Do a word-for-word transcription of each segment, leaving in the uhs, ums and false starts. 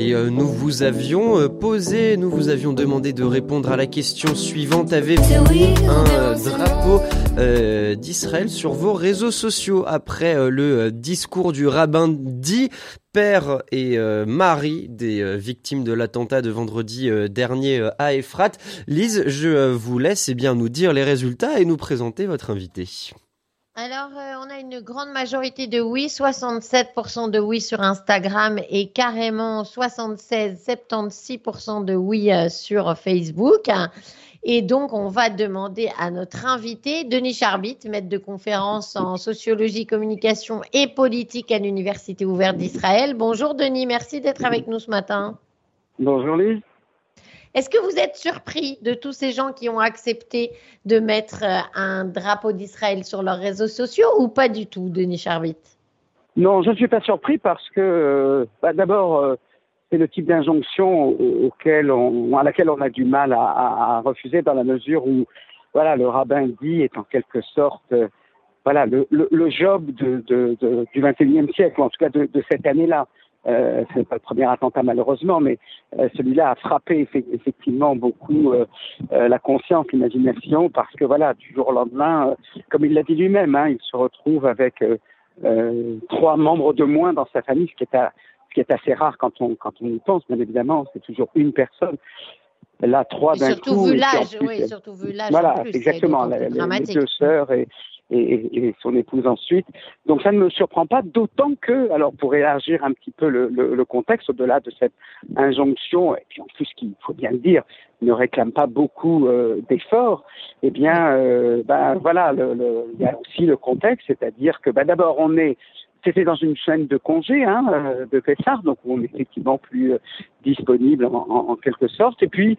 Et euh, nous vous avions euh, posé, nous vous avions demandé de répondre à la question suivante. Avez-vous un euh, drapeau euh, d'Israël sur vos réseaux sociaux après euh, le euh, discours du rabbin dit père et euh, mari des euh, victimes de l'attentat de vendredi euh, dernier euh, à Efrat? Lise, je euh, vous laisse eh bien, nous dire les résultats et nous présenter votre invité. Alors, euh, on a une grande majorité de oui, soixante-sept pour cent de oui sur Instagram et carrément soixante-seize, soixante-seize pour cent de oui euh, sur Facebook. Et donc, on va demander à notre invité, Denis Charbit, maître de conférence en sociologie, communication et politique à l'Université ouverte d'Israël. Bonjour Denis, merci d'être avec nous ce matin. Bonjour Lise. Est-ce que vous êtes surpris de tous ces gens qui ont accepté de mettre un drapeau d'Israël sur leurs réseaux sociaux ou pas du tout, Denis Charbit? Non, je ne suis pas surpris parce que, bah, d'abord, euh, c'est le type d'injonction auquel on, à laquelle on a du mal à, à, à refuser dans la mesure où, voilà, le rabbin dit est en quelque sorte, euh, voilà, le, le, le job de, de, de, du vingt et unième siècle, ou en tout cas de, de cette année-là. Euh, ce n'est pas le premier attentat malheureusement, mais euh, celui-là a frappé effectivement beaucoup euh, euh, la conscience, l'imagination, parce que voilà, du jour au lendemain, euh, comme il l'a dit lui-même, hein, il se retrouve avec euh, euh, trois membres de moins dans sa famille, ce qui est, à, ce qui est assez rare quand on quand on y pense, bien évidemment, c'est toujours une personne. Là, trois d'un coup. Surtout vu l'âge, oui, surtout vu l'âge. Voilà, en plus, exactement, les, les deux sœurs et Et, et son épouse ensuite. Donc ça ne me surprend pas, d'autant que, alors pour élargir un petit peu le, le, le contexte au-delà de cette injonction, et puis en plus qu'il faut bien le dire, ne réclame pas beaucoup euh, d'efforts, eh bien, euh, ben voilà, le, le, il y a aussi le contexte, c'est-à-dire que ben, d'abord on est C'était dans une chaîne de congé hein, de Pessah, donc on est effectivement plus euh, disponible en, en, en quelque sorte. Et puis,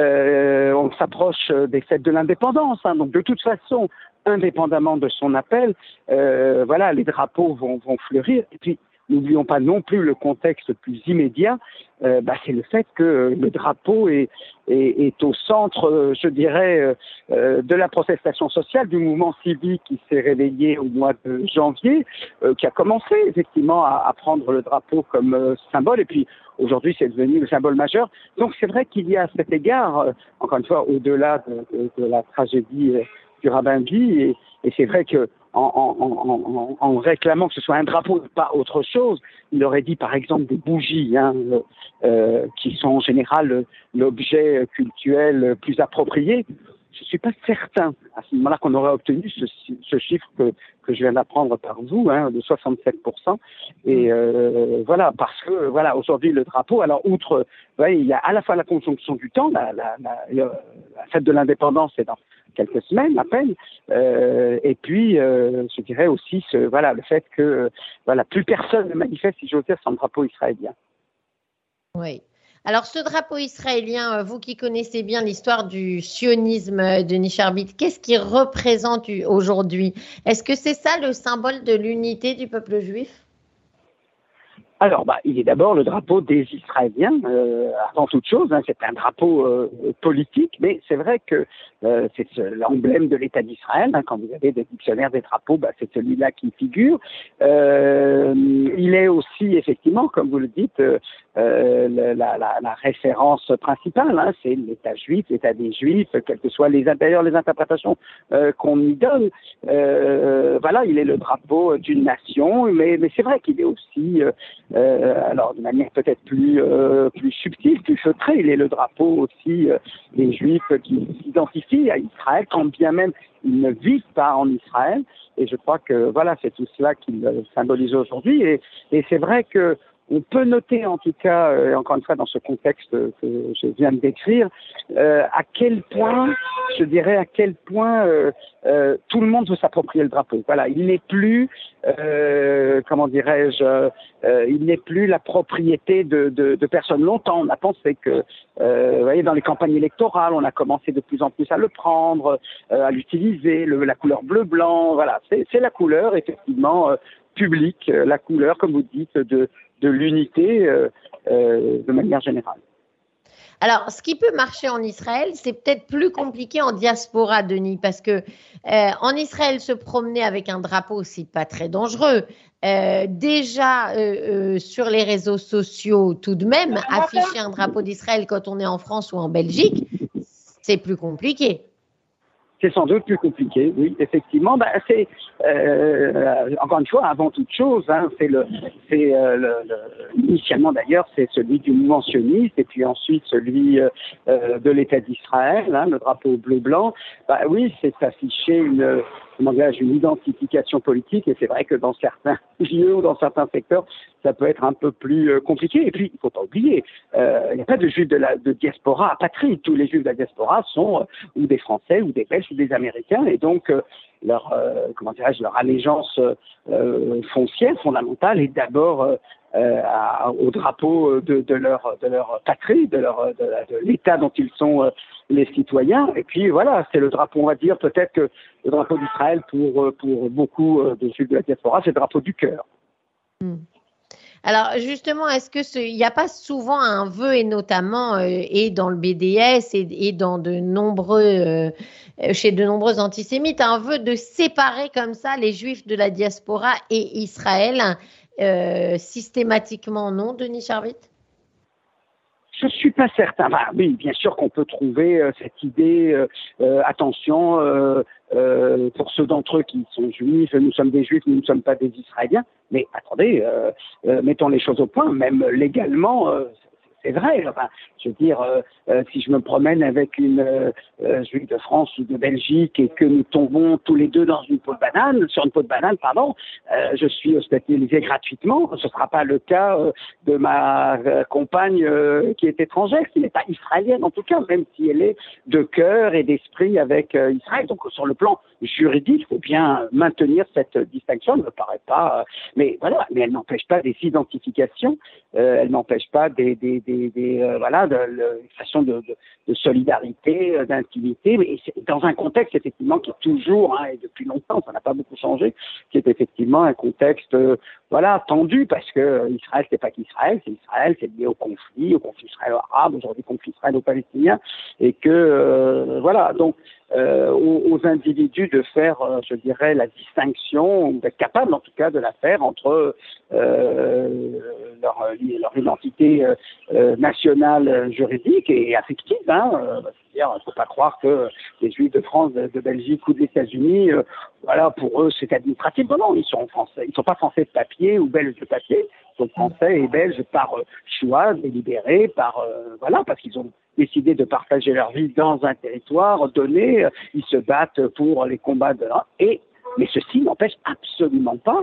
euh, on s'approche des fêtes de l'indépendance. Hein, donc, de toute façon, indépendamment de son appel, euh, voilà, les drapeaux vont, vont fleurir. Et puis, n'oublions pas non plus le contexte plus immédiat, euh, bah, c'est le fait que le drapeau est, est, est au centre, euh, je dirais, euh, de la protestation sociale, du mouvement civique qui s'est réveillé au mois de janvier, euh, qui a commencé effectivement à, à prendre le drapeau comme euh, symbole, et puis aujourd'hui c'est devenu le symbole majeur. Donc c'est vrai qu'il y a à cet égard, euh, encore une fois, au-delà de, de, de la tragédie euh, du rabbin Guy, et, et c'est vrai que En, en, en, en réclamant que ce soit un drapeau et pas autre chose. Il aurait dit par exemple des bougies, hein, euh, qui sont en général l'objet cultuel plus approprié. Je ne suis pas certain à ce moment-là qu'on aurait obtenu ce, ce chiffre que, que je viens d'apprendre par vous, hein, de soixante-sept pour cent. Et euh, voilà, parce que voilà, aujourd'hui le drapeau, alors outre, ouais, il y a à la fois la conjonction du temps, la, la, la, la fête de l'indépendance est dans quelques semaines à peine, euh, et puis euh, je dirais aussi ce, voilà, le fait que euh, voilà, plus personne ne manifeste, si j'ose dire, sans drapeau israélien. Oui. Alors ce drapeau israélien, vous qui connaissez bien l'histoire du sionisme, Denis Charbit, qu'est-ce qu'il représente aujourd'hui? Est-ce que c'est ça le symbole de l'unité du peuple juif? Alors, bah, il est d'abord le drapeau des Israéliens, euh, avant toute chose. Hein, c'est un drapeau euh, politique, mais c'est vrai que euh, c'est ce, l'emblème de l'État d'Israël. Hein, quand vous avez des dictionnaires des drapeaux, bah, c'est celui-là qui figure. Euh, il est aussi, effectivement, comme vous le dites, euh, euh, la, la, la référence principale. Hein, c'est l'État juif, l'État des Juifs, quelles que soient les, d'ailleurs les interprétations euh, qu'on y donne. Euh, voilà, il est le drapeau d'une nation, mais, mais c'est vrai qu'il est aussi... Euh, Euh, alors de manière peut-être plus euh, plus subtile, plus feutrée, il est le drapeau aussi euh, des Juifs qui s'identifient à Israël, quand bien même ils ne vivent pas en Israël. Et je crois que voilà, c'est tout cela qu'il symbolise aujourd'hui. Et, et c'est vrai que on peut noter en tout cas, euh, encore une fois dans ce contexte que je viens de décrire, euh, à quel point, je dirais à quel point euh, euh, tout le monde veut s'approprier le drapeau. Voilà, il n'est plus, euh, comment dirais-je, euh, il n'est plus la propriété de, de, de personnes. Longtemps, on a pensé que, euh, vous voyez, dans les campagnes électorales, on a commencé de plus en plus à le prendre, euh, à l'utiliser, le, la couleur bleu-blanc. Voilà, c'est, c'est la couleur effectivement euh, publique, la couleur, comme vous dites, de de l'unité euh, euh, de manière générale. Alors, ce qui peut marcher en Israël, c'est peut-être plus compliqué en diaspora, Denis, parce que euh, en Israël, se promener avec un drapeau, c'est pas très dangereux. Euh, déjà, euh, euh, sur les réseaux sociaux, tout de même, afficher un drapeau d'Israël quand on est en France ou en Belgique, c'est plus compliqué. C'est sans doute plus compliqué, oui, effectivement. Ben, c'est euh, encore une fois, avant toute chose, hein, c'est le, c'est euh, le, le, initialement d'ailleurs, c'est celui du mouvement sioniste, et puis ensuite celui euh, de l'État d'Israël, hein, le drapeau bleu-blanc. Ben, oui, c'est afficher une, comment dirais-je, une identification politique, et c'est vrai que dans certains lieux ou dans certains secteurs, ça peut être un peu plus euh, compliqué. Et puis, il faut pas oublier, euh, il n'y a pas de juifs de la de diaspora apatrides. Tous les juifs de la diaspora sont euh, ou des Français, ou des Belges, ou des Américains, et donc euh, leur euh, comment dirais-je, leur allégeance euh, foncière fondamentale est d'abord euh, euh, à, au drapeau de, de leur de leur patrie, de leur de, de l'État dont ils sont euh, les citoyens. Et puis voilà, c'est le drapeau, on va dire peut-être que le drapeau d'Israël pour pour beaucoup de juifs de la diaspora, c'est le drapeau du cœur. Mm. Alors justement, est-ce que il n'y a pas souvent un vœu, et notamment euh, et dans le B D S et, et dans de nombreux euh, chez de nombreux antisémites, un vœu de séparer comme ça les Juifs de la diaspora et Israël euh, systématiquement, non, Denis Charvit? Je suis pas certain. Bah, oui, bien sûr qu'on peut trouver euh, cette idée. Euh, euh, attention, euh, euh, pour ceux d'entre eux qui sont juifs, nous sommes des juifs, nous ne sommes pas des Israéliens. Mais attendez, euh, euh, mettons les choses au point. Même légalement, euh, c'est vrai. Enfin, je veux dire, euh, euh, si je me promène avec une euh, euh, juive de France ou de Belgique et que nous tombons tous les deux dans une peau de banane, sur une peau de banane, pardon, euh, je suis hospitalisé gratuitement. Ce ne sera pas le cas euh, de ma euh, compagne euh, qui est étrangère, qui n'est pas israélienne en tout cas, même si elle est de cœur et d'esprit avec euh, Israël. Donc sur le plan juridique, il faut bien maintenir cette distinction. Elle ne me paraît pas, euh, mais voilà, mais elle n'empêche pas des identifications, euh, elle n'empêche pas des, des, des, des euh, voilà, de, de, une façon de, de, de solidarité, euh, d'intimité, mais c'est dans un contexte effectivement qui est toujours, hein, et depuis longtemps, ça n'a pas beaucoup changé, qui est effectivement un contexte, euh, voilà, tendu, parce que euh, Israël, c'est pas qu'Israël, c'est Israël, c'est lié au conflit, au conflit israélo-arabe, aujourd'hui conflit israélo-palestinien, et que, euh, voilà, donc, Euh, aux, aux individus de faire, euh, je dirais, la distinction, ou d'être capable en tout cas de la faire entre euh, leur, leur identité euh, nationale juridique et affective. Hein, euh, c'est-à-dire, il ne faut pas croire que les Juifs de France, de, de Belgique ou des États-Unis, euh, voilà, pour eux c'est administratif. Non, non, ils sont français, ils ne sont pas français de papier ou belges de papier. Ils sont français et belges par euh, choix, délibéré, par euh, voilà, parce qu'ils ont décidé de partager leur vie dans un territoire donné, ils se battent pour les combats de et mais ceci n'empêche absolument pas,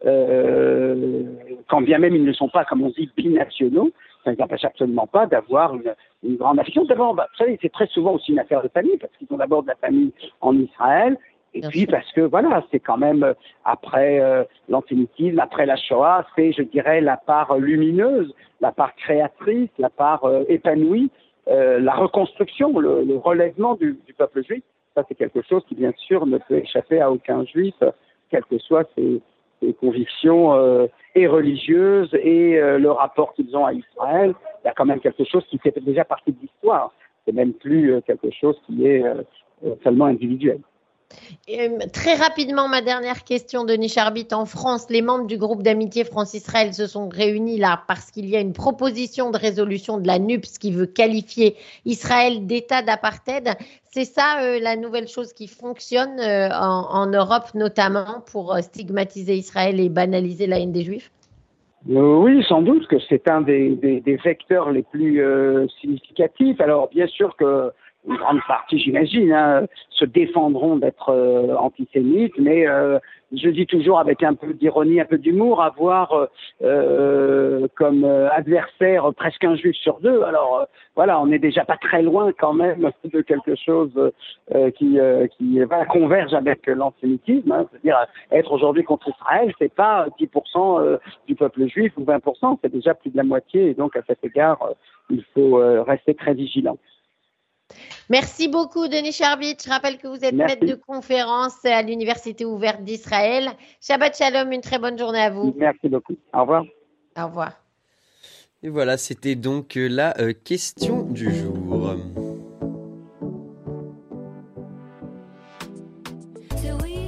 euh, quand bien même ils ne sont pas, comme on dit, binationaux, ça ne n'empêche absolument pas d'avoir une, une grande affection. D'abord, bah, vous savez, c'est très souvent aussi une affaire de famille, parce qu'ils ont d'abord de la famille en Israël, et Bien puis sûr. Parce que voilà, c'est quand même après euh, l'antisémitisme, après la Shoah, c'est, je dirais, la part lumineuse, la part créatrice, la part euh, épanouie. Euh, la reconstruction, le, le relèvement du, du peuple juif, ça c'est quelque chose qui bien sûr ne peut échapper à aucun juif, quelles que soient ses, ses convictions euh, et religieuses et euh, le rapport qu'ils ont à Israël. Il y a quand même quelque chose qui fait déjà partie de l'histoire. C'est même plus euh, quelque chose qui est euh, seulement individuel. Euh, très rapidement, ma dernière question, Denis Charvit. En France, les membres du groupe d'amitié France-Israël se sont réunis là parce qu'il y a une proposition de résolution de la N U P S qui veut qualifier Israël d'État d'apartheid. C'est ça euh, la nouvelle chose qui fonctionne euh, en, en Europe, notamment pour euh, stigmatiser Israël et banaliser la haine des Juifs? Euh, oui, sans doute que c'est un des, des, des vecteurs les plus euh, significatifs. Alors, bien sûr que une grande partie, j'imagine, hein, se défendront d'être euh, antisémites, mais euh, je dis toujours avec un peu d'ironie, un peu d'humour, avoir euh, euh, comme euh, adversaire presque un juif sur deux. Alors euh, voilà, on n'est déjà pas très loin quand même de quelque chose euh, qui, euh, qui va converge avec l'antisémitisme. Hein, c'est-à-dire être aujourd'hui contre Israël, c'est pas dix pour cent euh, du peuple juif ou vingt pour cent, c'est déjà plus de la moitié. Et donc à cet égard, euh, il faut euh, rester très vigilant. Merci beaucoup, Denis Charvit. Je rappelle que vous êtes Merci. maître de conférence à l'Université ouverte d'Israël. Shabbat Shalom, une très bonne journée à vous. Merci beaucoup. Au revoir. Au revoir. Et voilà, c'était donc la euh, question du jour.